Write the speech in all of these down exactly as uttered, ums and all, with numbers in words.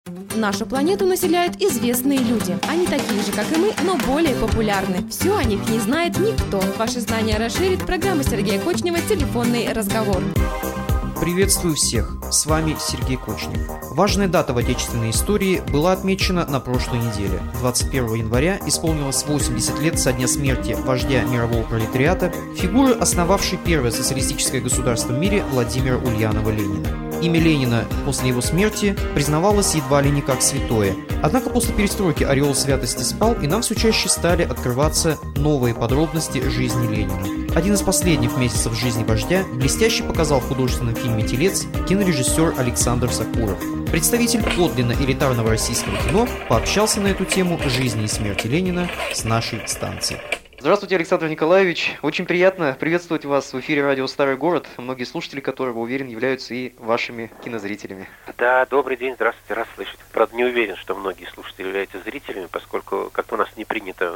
Нашу планету населяют известные люди. Они такие же, как и мы, но более популярны. Все о них не знает никто. Ваши знания расширит программа Сергея Кочнева «Телефонный разговор». Приветствую всех! С вами Сергей Кочнев. Важная дата в отечественной истории была отмечена на прошлой неделе. двадцать первого января исполнилось восемьдесят лет со дня смерти вождя мирового пролетариата, фигуры, основавшей первое социалистическое государство в мире Владимира Ульянова Ленина. Имя Ленина после его смерти признавалось едва ли не как святое. Однако после перестройки ореол святости спал, и нам все чаще стали открываться новые подробности жизни Ленина. Один из последних месяцев жизни вождя блестяще показал в художественном фильме «Телец» кинорежиссер Александр Сакуров. Представитель подлинно элитарного российского кино пообщался на эту тему жизни и смерти Ленина с нашей станции. Здравствуйте, Александр Николаевич. Очень приятно приветствовать вас в эфире радио «Старый город», многие слушатели которого, уверен, являются и вашими кинозрителями. Да, добрый день, здравствуйте, рад слышать. Правда, не уверен, что многие слушатели являются зрителями, поскольку как-то у нас не принято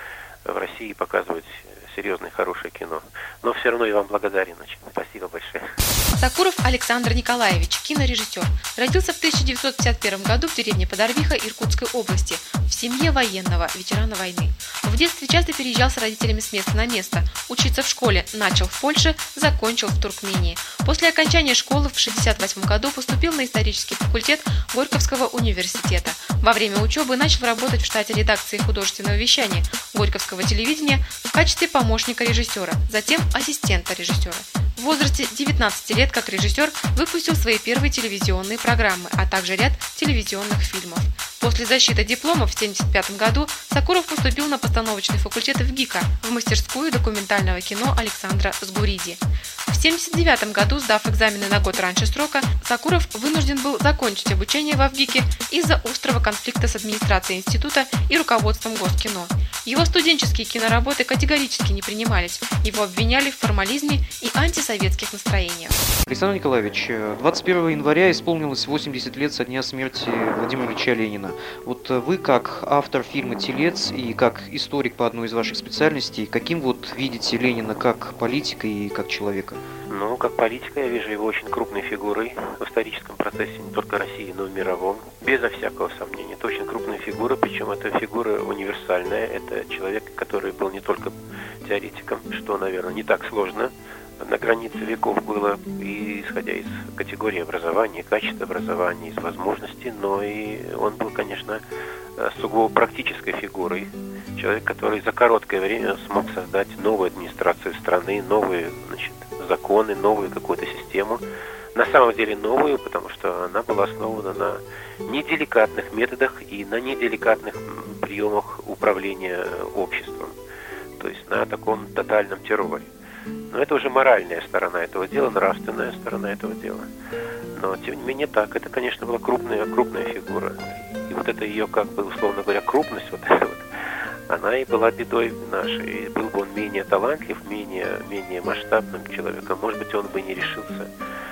в России показывать серьезное, хорошее кино. Но все равно я вам благодарен очень. Спасибо большое. Сакуров Александр Николаевич, кинорежиссер. Родился в тысяча девятьсот пятьдесят первом году в деревне Подорвиха Иркутской области, в семье военного, ветерана войны. В детстве часто переезжал с родителями с места на место. Учиться в школе начал в Польше, закончил в Туркмении. После окончания школы в шестьдесят восьмом году поступил на исторический факультет Горьковского университета. Во время учебы начал работать в штате редакции художественного вещания Горьковского телевидения в качестве помощника режиссера, затем ассистента режиссера. В возрасте девятнадцати лет как режиссер выпустил свои первые телевизионные программы, а также ряд телевизионных фильмов. После защиты диплома в семьдесят пятом году Сакуров поступил на постановочный факультет в ГИКа, в мастерскую документального кино Александра Сгуриди. В семьдесят девятом году, сдав экзамены на год раньше срока, Сакуров вынужден был закончить обучение во ВГИКе из-за острого конфликта с администрацией института и руководством Госкино. Его студенческие киноработы категорически не принимались, его обвиняли в формализме и антисоветских настроениях. Александр Николаевич, двадцать первого января исполнилось восемьдесят лет со дня смерти Владимира Ильича Ленина. Вот вы, как автор фильма «Телец» и как историк по одной из ваших специальностей, каким вот видите Ленина как политика и как человека? Ну, как политика я вижу его очень крупной фигурой в историческом процессе не только России, но и мировом. Безо всякого сомнения. Это очень крупная фигура, причем эта фигура универсальная. Это человек, который был не только теоретиком, что, наверное, не так сложно. На границе веков было, и исходя из категории образования, качества образования, из возможностей, но и он был, конечно, сугубо практической фигурой. Человек, который за короткое время смог создать новую администрацию страны, новые, значит, законы, новую какую-то систему. На самом деле новую, потому что она была основана на неделикатных методах и на неделикатных приемах управления обществом. То есть на таком тотальном терроре. Но это уже моральная сторона этого дела, нравственная сторона этого дела. Но, тем не менее, так, это, конечно, была крупная, крупная фигура. И вот это ее, как бы, условно говоря, крупность, вот эта вот, она и была бедой нашей. И был бы он менее талантлив, менее, менее масштабным человеком, может быть, он бы не решился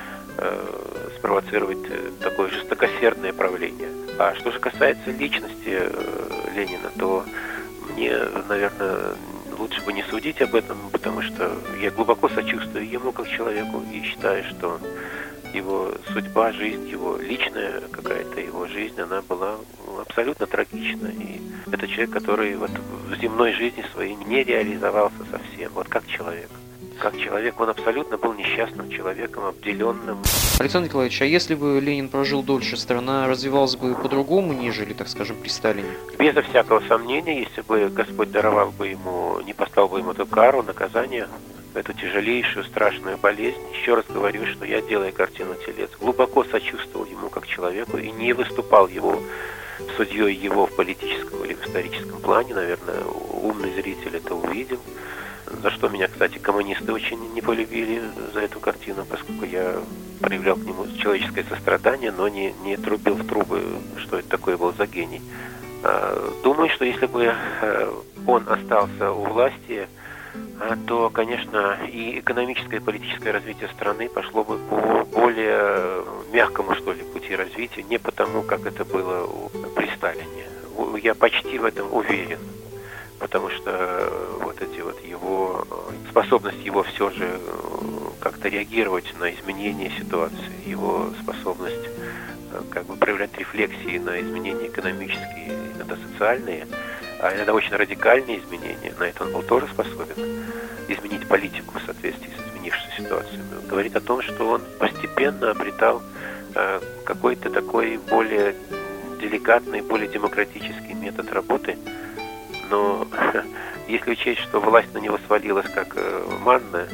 э, спровоцировать такое жестокосердное правление. А что же касается личности э, Ленина, то мне, наверное, лучше бы не судить об этом, потому что я глубоко сочувствую ему как человеку и считаю, что его судьба, жизнь, его личная какая-то его жизнь, она была абсолютно трагична. И это человек, который вот в земной жизни своей не реализовался совсем, вот как человек. Как человек, он абсолютно был несчастным человеком, обделенным. Александр Николаевич, а если бы Ленин прожил дольше, страна развивалась бы по-другому, нежели, так скажем, при Сталине? Безо всякого сомнения, если бы Господь даровал бы ему, не поставил бы ему эту кару, наказание, эту тяжелейшую, страшную болезнь. Еще раз говорю, что я, делая картину «Телец», глубоко сочувствовал ему как человеку и не выступал его судьей его в политическом или в историческом плане. Наверное, умный зритель это увидел. За что меня, кстати, коммунисты очень не полюбили за эту картину, поскольку я проявлял к нему человеческое сострадание, но не, не трубил в трубы, что это такое был за гений. Думаю, что если бы он остался у власти, то, конечно, и экономическое, и политическое развитие страны пошло бы по более мягкому, что ли, пути развития, не потому, как это было при Сталине. Я почти в этом уверен, потому что вот эти вот его способность его все же как-то реагировать на изменения ситуации, его способность как бы проявлять рефлексии на изменения экономические, иногда социальные, а иногда очень радикальные изменения. На это он был тоже способен изменить политику в соответствии с изменившейся ситуацией. Он говорит о том, что он постепенно обретал э, какой-то такой более деликатный, более демократический метод работы. Но если учесть, что власть на него свалилась как э, манна,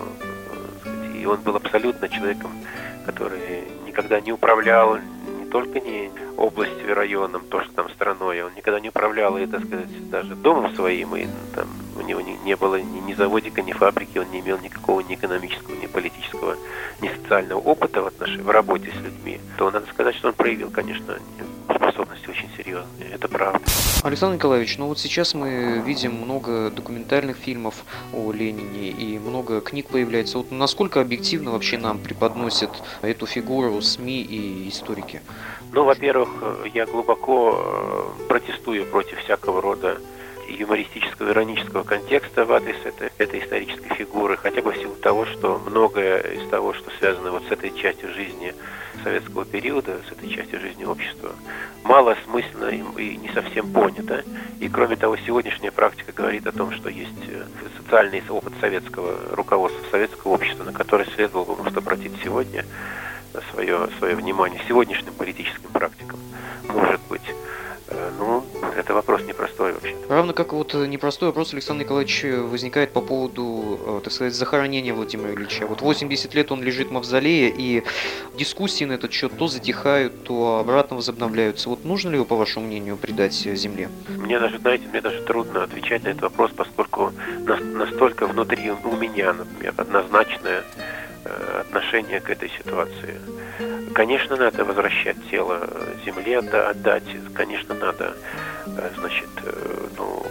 э, и он был абсолютно человеком, который никогда не управлял не только не областью, районом, тоже там страной, он никогда не управлял, и, так сказать, даже домом своим, и там у него не, не было ни, ни заводика, ни фабрики, он не имел никакого ни экономического, ни политического, ни социального опыта в отношении, в работе с людьми, то надо сказать, что он проявил, конечно, способности очень серьезные, это правда. Александр Николаевич, ну вот сейчас мы видим много документальных фильмов о Ленине и много книг появляется. Вот насколько объективно вообще нам преподносят эту фигуру СМИ и историки? Ну, во-первых, я глубоко протестую против всякого рода юмористического, иронического контекста в адрес этой, этой исторической фигуры, хотя бы в силу того, что многое из того, что связано вот с этой частью жизни советского периода, с этой частью жизни общества, малосмысленно и не совсем понято. И кроме того, сегодняшняя практика говорит о том, что есть социальный опыт советского руководства, советского общества, на который следовало бы может обратить сегодня свое, свое внимание сегодняшним политическим практикам. Может быть. Ну, это вопрос непростой вообще. Равно как вот непростой вопрос, Александр Николаевич, возникает по поводу, так сказать, захоронения Владимира Ильича. Вот восемьдесят лет он лежит в мавзолее, и дискуссии на этот счет то затихают, то обратно возобновляются. Вот нужно ли его, по вашему мнению, предать земле? Мне даже, знаете, мне даже трудно отвечать на этот вопрос, поскольку настолько внутри у меня, например, однозначное отношение к этой ситуации. Конечно, надо возвращать тело земле, отдать, конечно, надо, значит, ну,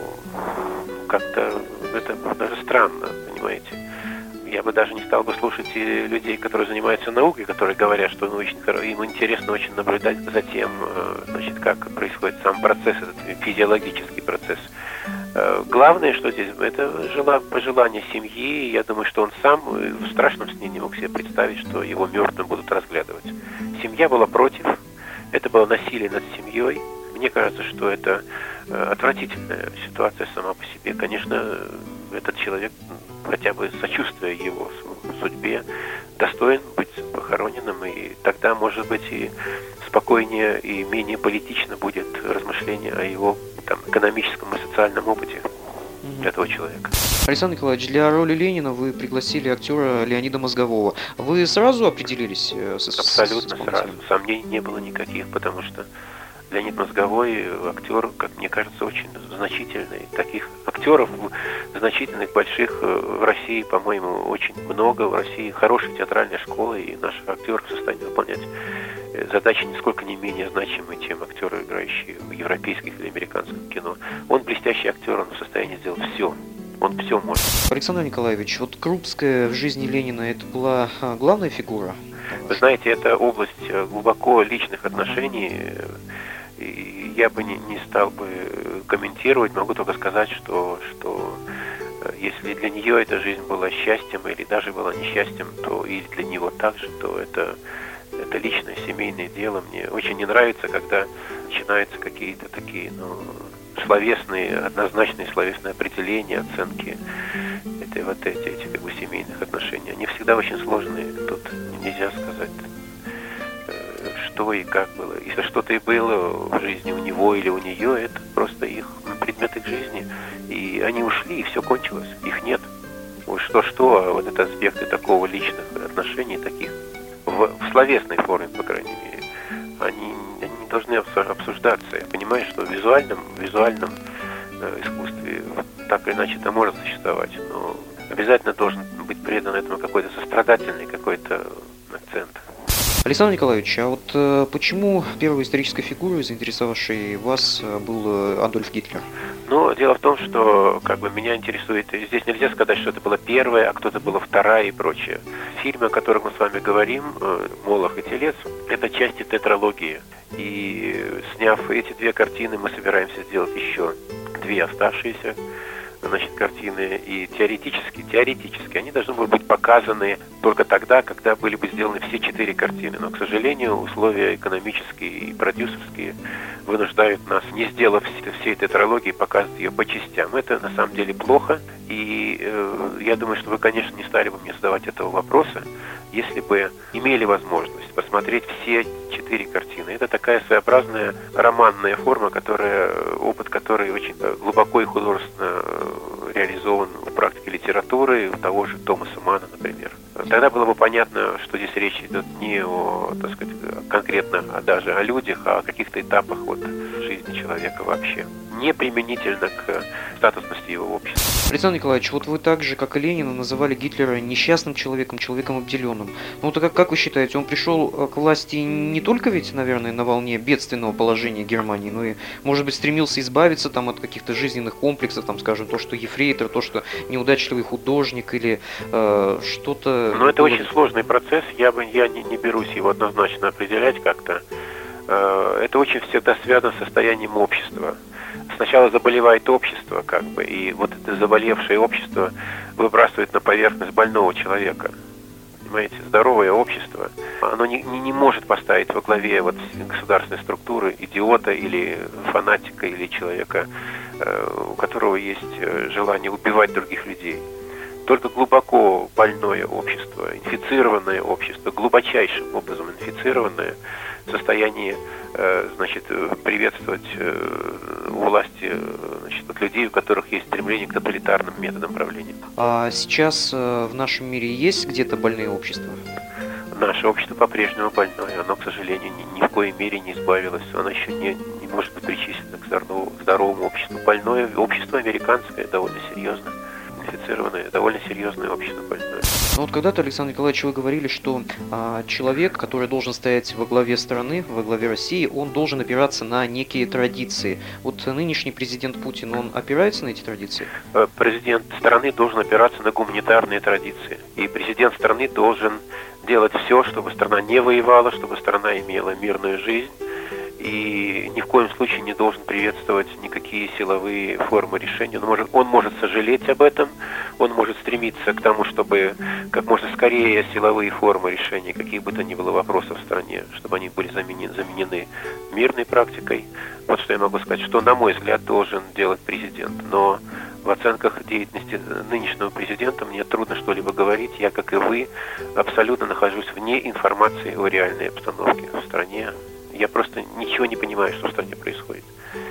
как-то, это даже странно, понимаете. Я бы даже не стал бы слушать и людей, которые занимаются наукой, которые говорят, что ну, очень, им интересно очень наблюдать за тем, значит, как происходит сам процесс, этот физиологический процесс. Главное, что здесь, это пожелание семьи. Я думаю, что он сам в страшном сне не мог себе представить, что его мертвым будут разглядывать. Семья была против, это было насилие над семьей. Мне кажется, что это отвратительная ситуация сама по себе. Конечно, этот человек, хотя бы сочувствуя его судьбе, достоин быть похороненным, и тогда, может быть, и спокойнее и менее политично будет размышление о его там, экономическом и социальном опыте mm-hmm. этого человека. Александр Николаевич, для роли Ленина вы пригласили актера Леонида Мозгового. Вы сразу определились с Абсолютно с сразу. Сомнений не было никаких, потому что Леонид Мозговой актер, как мне кажется, очень значительный. Таких актеров значительных, больших в России, по-моему, очень много. В России хорошая театральная школа, и наши актеры в состоянии выполнять задачи нисколько не менее значимые, чем актеры, играющие в европейских или американском кино. Он блестящий актер, он в состоянии сделать все. Он все может. Александр Николаевич, вот Крупская в жизни Ленина – это была главная фигура? Вы знаете, это область глубоко личных отношений. И я бы не, не стал бы комментировать, могу только сказать, что, что если для нее эта жизнь была счастьем или даже была несчастьем, то или для него также, то это, это личное семейное дело. Мне очень не нравится, когда начинаются какие-то такие, ну, словесные, однозначные словесные определения, оценки этой, вот эти, эти как бы семейных отношений. Они всегда очень сложные, тут нельзя сказать, что и как было. Если что-то и было в жизни у него или у нее, это просто их предмет их жизни. И они ушли, и все кончилось. Их нет. Вот что-что, а вот это аспекты такого личных отношений, таких в, в словесной форме, по крайней мере, они, они не должны обсуждаться. Я понимаю, что в визуальном, в визуальном э, искусстве так или иначе это может существовать, но обязательно должен быть придан этому какой-то сострадательный какой-то акцент. Александр Николаевич, а вот э, почему первой исторической фигурой, заинтересовавшей вас, был Адольф Гитлер? Ну, дело в том, что как бы меня интересует, здесь нельзя сказать, что это была первая, а кто-то была вторая и прочее. Фильмы, о которых мы с вами говорим, «Молох и телец», это части тетралогии. И сняв эти две картины, мы собираемся сделать еще две оставшиеся, значит, картины, и теоретически, теоретически они должны будут быть показаны только тогда, когда были бы сделаны все четыре картины. Но, к сожалению, условия экономические и продюсерские вынуждают нас, не сделав всей этой трилогии, показывать ее по частям. Это на самом деле плохо, и э, я думаю, что вы, конечно, не стали бы мне задавать этого вопроса, если бы имели возможность посмотреть все четыре картины. Это такая своеобразная романная форма, которая, опыт которой очень глубоко и художественно реализован в практике литературы, у того же Томаса Манна, например. Тогда было бы понятно, что здесь речь идет не о, так сказать, конкретно, а даже о людях, а о каких-то этапах вот жизни человека вообще. Не применительно к статусности его общества. Александр Николаевич, вот вы так же, как и Ленина, называли Гитлера несчастным человеком, человеком обделенным. Ну вот как, как вы считаете, он пришел к власти не только ведь, наверное, на волне бедственного положения Германии, но и, может быть, стремился избавиться там от каких-то жизненных комплексов, там, скажем, то, что ефрейтор, то, что неудачливый художник или э, что-то... Но это очень сложный процесс, я, бы, я не, не берусь его однозначно определять как-то. Э, это очень всегда связано с состоянием общества. Сначала заболевает общество, как бы, и вот это заболевшее общество выбрасывает на поверхность больного человека. Понимаете, здоровое общество, оно не, не, не может поставить во главе вот государственной структуры идиота или фанатика, или человека, э, у которого есть желание убивать других людей. Только глубоко больное общество, инфицированное общество, глубочайшим образом инфицированное, в состоянии, э, значит, приветствовать э, у власти, значит, от людей, у которых есть стремление к тоталитарным методам правления. А сейчас э, в нашем мире есть где-то больные общества? Наше общество по-прежнему больное, оно, к сожалению, ни, ни в коей мере не избавилось, оно еще не, не может быть причислено к здоровому, к здоровому обществу. Больное общество американское довольно серьезно. Инфицированное, довольно серьезное общество больное. Ну вот когда-то, Александр Николаевич, вы говорили, что а, человек, который должен стоять во главе страны, во главе России, он должен опираться на некие традиции. Вот нынешний президент Путин, он опирается на эти традиции? Президент страны должен опираться на гуманитарные традиции. И президент страны должен делать все, чтобы страна не воевала, чтобы страна имела мирную жизнь. И ни в коем случае не должен приветствовать никакие силовые формы решения. Он может, он может сожалеть об этом, он может стремиться к тому, чтобы как можно скорее силовые формы решения каких бы то ни было вопросов в стране, чтобы они были заменены, заменены мирной практикой. Вот что я могу сказать, что, на мой взгляд, должен делать президент. Но в оценках деятельности нынешнего президента мне трудно что-либо говорить. Я, как и вы, абсолютно нахожусь вне информации о реальной обстановке в стране. Я просто ничего не понимаю, что в стране происходит.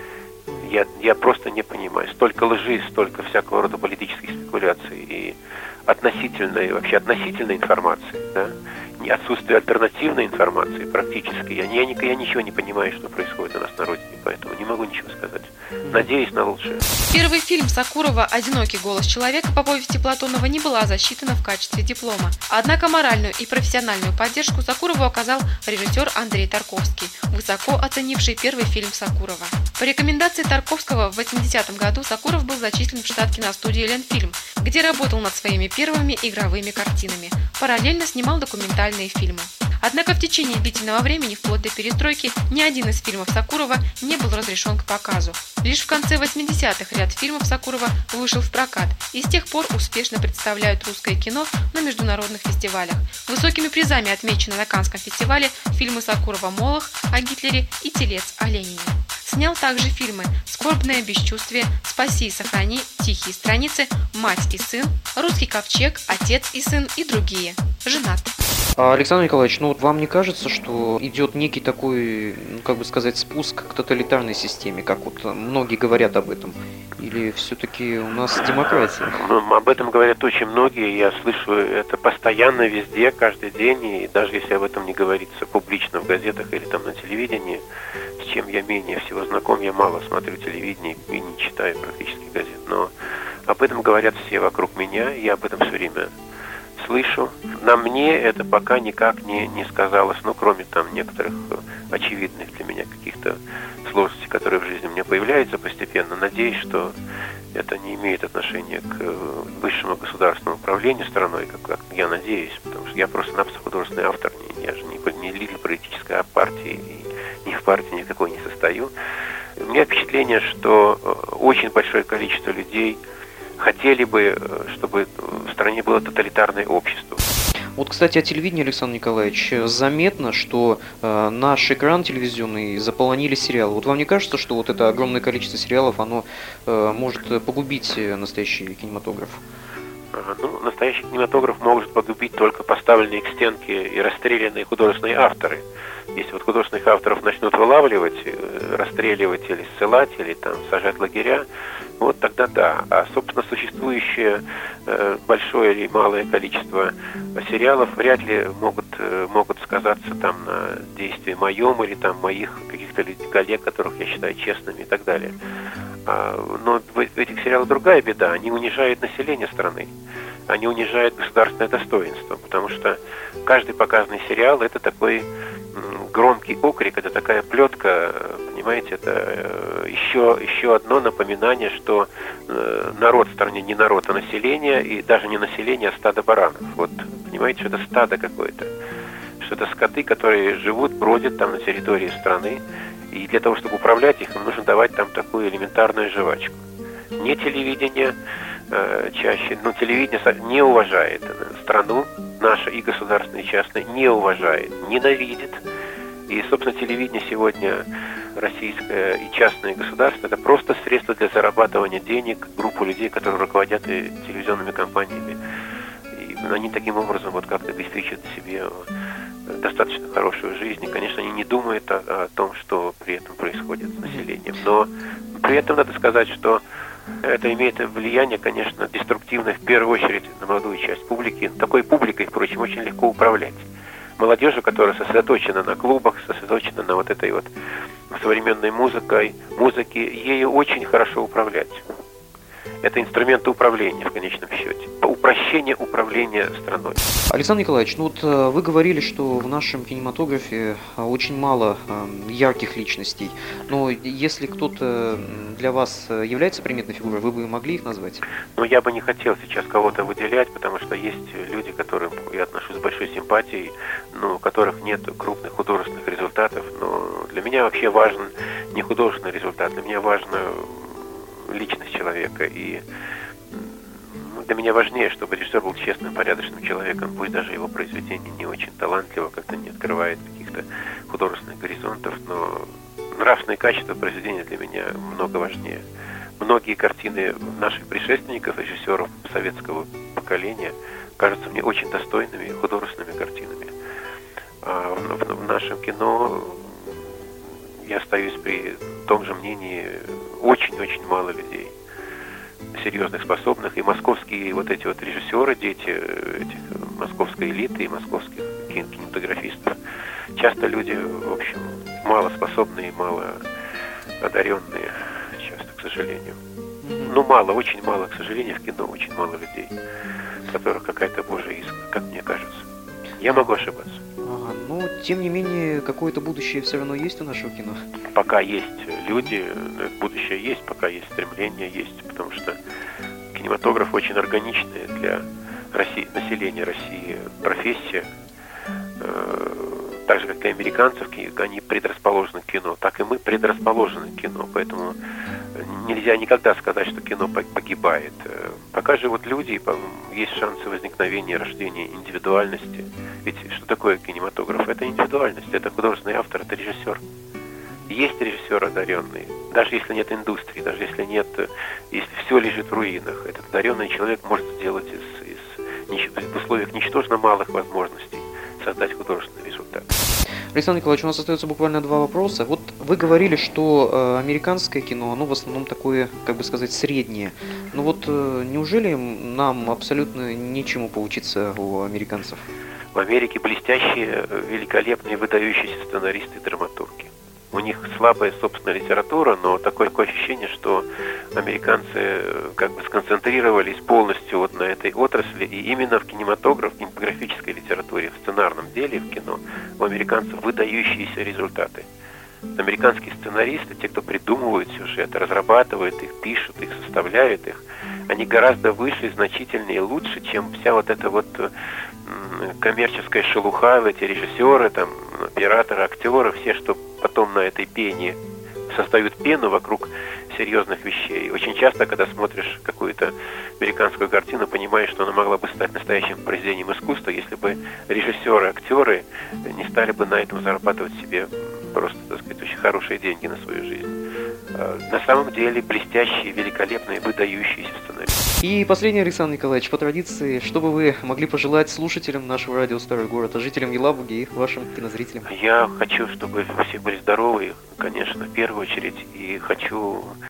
Я, я просто не понимаю. Столько лжи, столько всякого рода политических спекуляций и относительной, вообще относительной информации, да? Отсутствие альтернативной информации практически. Я, я, я ничего не понимаю, что происходит у нас на родине, поэтому не могу ничего сказать. Надеюсь на лучшее. Первый фильм Сокурова «Одинокий голос человека» по повести Платонова не была засчитана в качестве диплома. Однако моральную и профессиональную поддержку Сокурову оказал режиссер Андрей Тарковский, высоко оценивший первый фильм Сокурова. По рекомендации Тарковского в восьмидесятом году Сокуров был зачислен в штат киностудии «Ленфильм», где работал над своими первыми игровыми картинами. Параллельно снимал документальные фильмы. Однако в течение длительного времени, вплоть до перестройки, ни один из фильмов Сокурова не был разрешен к показу. Лишь в конце восьмидесятых ряд фильмов Сокурова вышел в прокат и с тех пор успешно представляют русское кино на международных фестивалях. Высокими призами отмечены на Каннском фестивале фильмы Сокурова «Молох» о Гитлере и «Телец» о Ленине. Снял также фильмы «Скорбное бесчувствие», «Спаси и сохрани», «Тихие страницы», «Мать и сын», «Русский ковчег», «Отец и сын» и другие. Женат. Александр Николаевич, ну вот вам не кажется, что идет некий такой, ну, как бы сказать, спуск к тоталитарной системе, как вот многие говорят об этом? Или все-таки у нас демократия? Ну, об этом говорят очень многие, я слышу это постоянно везде, каждый день, и даже если об этом не говорится публично в газетах или там на телевидении, с чем я менее всего знаком, я мало смотрю телевидение и не читаю практически газет, но об этом говорят все вокруг меня, и я об этом все время слышу. На мне это пока никак не, не сказалось, ну, кроме там некоторых очевидных для меня каких-то сложностей, которые в жизни у меня появляются постепенно. Надеюсь, что это не имеет отношения к высшему государственному управлению страной, как, как я надеюсь, потому что я просто-напросто художественный автор, не, я же не, не лидер политической партии, и ни в партии никакой не состою. У меня впечатление, что очень большое количество людей хотели бы, чтобы в стране было тоталитарное общество. Вот, кстати, о телевидении, Александр Николаевич, заметно, что э, наш экран телевизионный заполонили сериалы. Вот вам не кажется, что вот это огромное количество сериалов, оно э, может погубить настоящий кинематограф? Ну, настоящий кинематограф может погубить только поставленные к стенке и расстрелянные художественные авторы. Если вот художественных авторов начнут вылавливать, расстреливать или ссылать, или там сажать в лагеря, вот тогда да. А, собственно, существующее э, большое или малое количество сериалов вряд ли могут, э, могут сказаться там на действии моем или там моих каких-то коллег, которых я считаю честными и так далее. А, но в, в этих сериалах другая беда. Они унижают население страны. Они унижают государственное достоинство, потому что каждый показанный сериал — это такой громкий окрик, это такая плетка, понимаете, это еще, еще одно напоминание, что народ в стране не народ, а население, и даже не население, а стадо баранов. Вот, понимаете, что это стадо какое-то, что это скоты, которые живут, бродят там на территории страны, и для того, чтобы управлять их, им нужно давать там такую элементарную жвачку. Не телевидение э, чаще, но телевидение не уважает страну, наше и государственное, и частное, не уважает, ненавидит. И, собственно, телевидение сегодня, российское и частное, и государственное, это просто средство для зарабатывания денег, группу людей, которые руководят телевизионными компаниями. И они таким образом вот как-то обеспечивают себе достаточно хорошую жизнь. И, конечно, они не думают о, о том, что при этом происходит с населением. Но при этом надо сказать, что это имеет влияние, конечно, деструктивное в первую очередь на молодую часть публики. Такой публикой, впрочем, очень легко управлять. Молодежи, которая сосредоточена на клубах, сосредоточена на вот этой вот современной музыкой, музыке, ею очень хорошо управлять. Это инструменты управления в конечном счете. Упрощение управления страной. Александр Николаевич, ну вот вы говорили, что в нашем кинематографе очень мало ярких личностей. Но если кто-то для вас является приметной фигурой, вы бы могли их назвать? Ну, я бы не хотел сейчас кого-то выделять, потому что есть люди, к которым я отношусь с большой симпатией, но у которых нет крупных художественных результатов. Но для меня вообще важен не художественный результат, для меня важна личность человека. И для меня важнее, чтобы режиссер был честным, порядочным человеком, пусть даже его произведение не очень талантливо, как-то не открывает каких-то художественных горизонтов, но нравственные качества произведения для меня много важнее. Многие картины наших предшественников, режиссеров советского поколения, кажутся мне очень достойными художественными картинами. А в, в, в нашем кино я остаюсь при том же мнении: очень-очень мало людей серьезных, способных, и московские вот эти вот режиссеры, дети этих московской элиты и московских кинематографистов, часто люди, в общем, мало способные, мало одаренные, часто, к сожалению. Ну, мало, очень мало, к сожалению, в кино очень мало людей, у которых какая-то божья искра, как мне кажется. Я могу ошибаться. Ага, но, тем не менее, какое-то будущее все равно есть у нашего кино? Пока есть люди, будущее есть, пока есть стремление, есть, потому что кинематограф очень органичная для России, населения России профессия. Так же, как и американцев, они предрасположены к кино, так и мы предрасположены к кино. Поэтому нельзя никогда сказать, что кино погибает. Пока живут люди, есть шансы возникновения, рождения индивидуальности. Ведь что такое кинематограф? Это индивидуальность, это художественный автор, это режиссер. Есть режиссер одаренный, даже если нет индустрии, даже если нет, если все лежит в руинах, этот одаренный человек может сделать из, из, в условиях ничтожно малых возможностей создать художественный результат. Александр Николаевич, у нас остается буквально два вопроса. Вот вы говорили, что э, американское кино, оно в основном такое, как бы сказать, среднее. Но вот э, неужели нам абсолютно нечему поучиться у американцев? В Америке блестящие, великолепные, выдающиеся сценаристы и драматурги. У них слабая собственная литература, но такое, такое ощущение, что американцы как бы сконцентрировались полностью вот на этой отрасли, и именно в кинематограф, в кинематографической литературе, в сценарном деле, в кино, у американцев выдающиеся результаты. Американские сценаристы, те, кто придумывают сюжеты, разрабатывают их, пишут их, составляют их, они гораздо выше, значительнее, лучше, чем вся вот эта вот коммерческая шелуха, эти режиссеры, там, операторы, актеры, все, что потом на этой пене создают пену вокруг серьезных вещей. Очень часто, когда смотришь какую-то американскую картину, понимаешь, что она могла бы стать настоящим произведением искусства, если бы режиссеры, актеры не стали бы на этом зарабатывать себе просто, так сказать, очень хорошие деньги на свою жизнь. На самом деле блестящие, великолепные, выдающиеся сценарии. И последний, Александр Николаевич, по традиции, что бы вы могли пожелать слушателям нашего радио «Старый город», а жителям Елабуги и вашим кинозрителям? Я хочу, чтобы все были здоровы, конечно, в первую очередь, и хочу